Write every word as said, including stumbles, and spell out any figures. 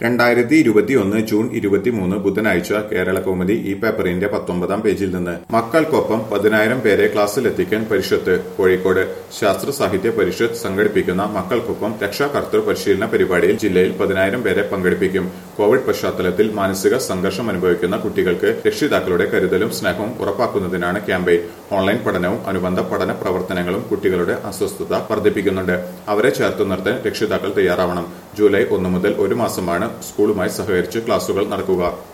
രണ്ടായിരത്തി ഇരുപത്തിയൊന്ന് ജൂൺ ഇരുപത്തിമൂന്ന് ബുധനാഴ്ച കേരള കൗമുദി ഈ പേപ്പറിന്റെ പത്തൊമ്പതാം പേജിൽ നിന്ന് മക്കൾക്കൊപ്പം പതിനായിരം പേരെ ക്ലാസ്സിലെത്തിക്കാൻ പരിഷത്ത് കോഴിക്കോട് ശാസ്ത്ര സാഹിത്യ പരിഷത്ത് സംഘടിപ്പിക്കുന്ന മക്കൾക്കൊപ്പം രക്ഷാകർതൃ പരിശീലന പരിപാടിയിൽ ജില്ലയിൽ പതിനായിരം പേരെ പങ്കെടുപ്പിക്കും. കോവിഡ് പശ്ചാത്തലത്തിൽ മാനസിക സംഘർഷം അനുഭവിക്കുന്ന കുട്ടികൾക്ക് രക്ഷിതാക്കളുടെ കരുതലും സ്നേഹവും ഉറപ്പാക്കുന്നതിനാണ് ക്യാമ്പയിൻ. ഓൺലൈൻ പഠനവും അനുബന്ധ പഠന പ്രവർത്തനങ്ങളും കുട്ടികളുടെ അസ്വസ്ഥത വർദ്ധിപ്പിക്കുന്നുണ്ട്. അവരെ ചേർത്തു നിർത്താൻ രക്ഷിതാക്കൾ തയ്യാറാവണം. ജൂലൈ ഒന്ന് മുതൽ ഒരു മാസമാണ് സ്കൂളുമായി സഹകരിച്ച് ക്ലാസുകൾ നടക്കുക.